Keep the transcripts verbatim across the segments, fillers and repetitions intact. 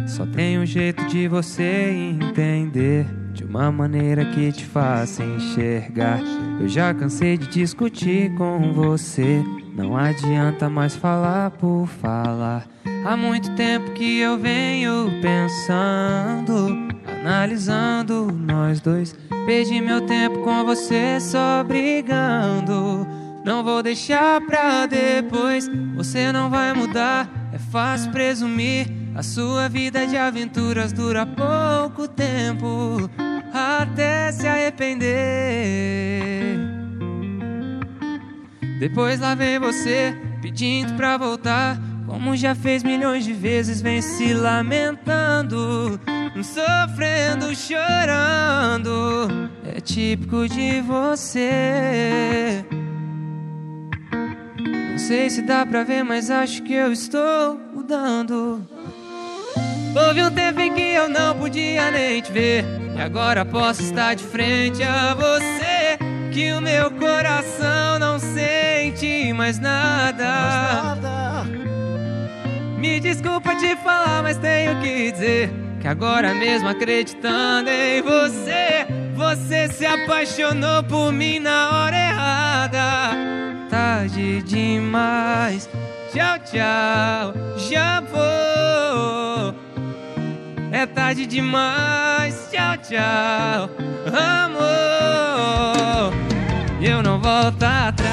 Só tem um jeito de você entender, de uma maneira que te faça enxergar. Eu já cansei de discutir com você, não adianta mais falar por falar. Há muito tempo que eu venho pensando, analisando nós dois. Perdi meu tempo com você só brigando. Não vou deixar pra depois, você não vai mudar, é fácil presumir. A sua vida de aventuras dura pouco tempo, até se arrepender. Depois lá vem você, pedindo pra voltar, como já fez milhões de vezes, vem se lamentando, sofrendo, chorando. É típico de você. Não sei se dá pra ver, mas acho que eu estou mudando. Houve um tempo em que eu não podia nem te ver, e agora posso estar de frente a você, que o meu coração não sente mais nada. Mais nada. Me desculpa te falar, mas tenho que dizer que agora mesmo acreditando em você, você se apaixonou por mim na hora errada. Tarde demais, tchau, tchau, já vou. É tarde demais, tchau, tchau, amor. Eu não volto atrás.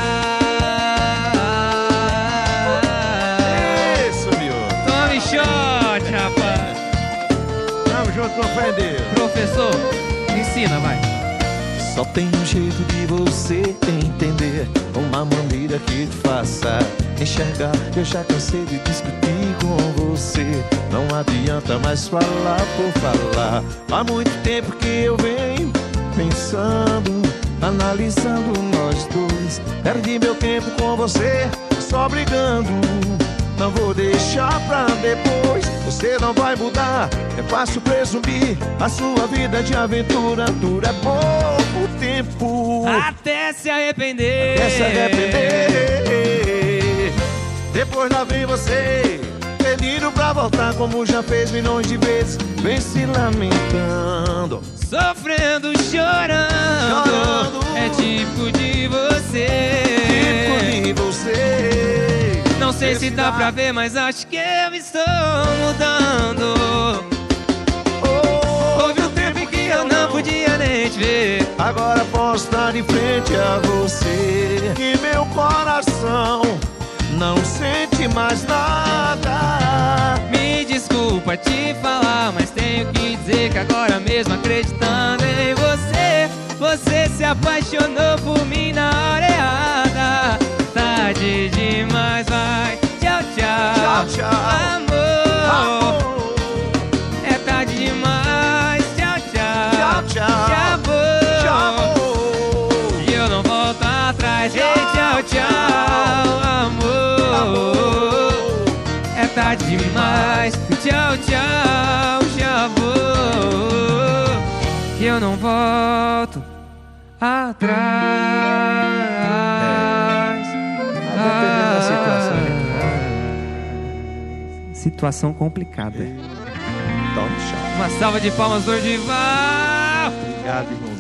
Isso, meu. Tome shot, rapaz. Tamo junto, com fé em Deus. Professor, ensina, vai. Só tem um jeito de você entender, uma maneira que te faça enxergar. Eu já cansei de discutir com você, não adianta mais falar por falar. Há muito tempo que eu venho pensando, analisando nós dois. Perdi meu tempo com você, só brigando. Não vou deixar pra depois, você não vai mudar, é fácil presumir. A sua vida de aventura dura pouco tempo, até se arrepender. Até se arrepender. Depois lá vem você, pedindo pra voltar, como já fez milhões de vezes, vem se lamentando, sofrendo, chorando, chorando. É típico de você. Típico de você. Não sei se dá pra ver, mas acho que eu estou mudando. Houve um tempo em que eu não podia nem te ver, agora posso estar de frente a você, que meu coração não sente mais nada. Me desculpa te falar, mas tenho que dizer que agora mesmo acreditando em você, você se apaixonou por mim na hora errada. Tarde demais, vai, tchau, tchau, tchau, tchau, amor, amor. É tarde demais, tchau, tchau, tchau, tchau, já vou, já vou. E eu não volto atrás, tchau, tchau, tchau, amor, amor. É tarde demais, tchau, tchau, já vou, e eu não volto atrás. Dependendo da situação, né? Situação complicada. Tome shot. Uma salva de palmas, Dorival. Obrigado, irmão.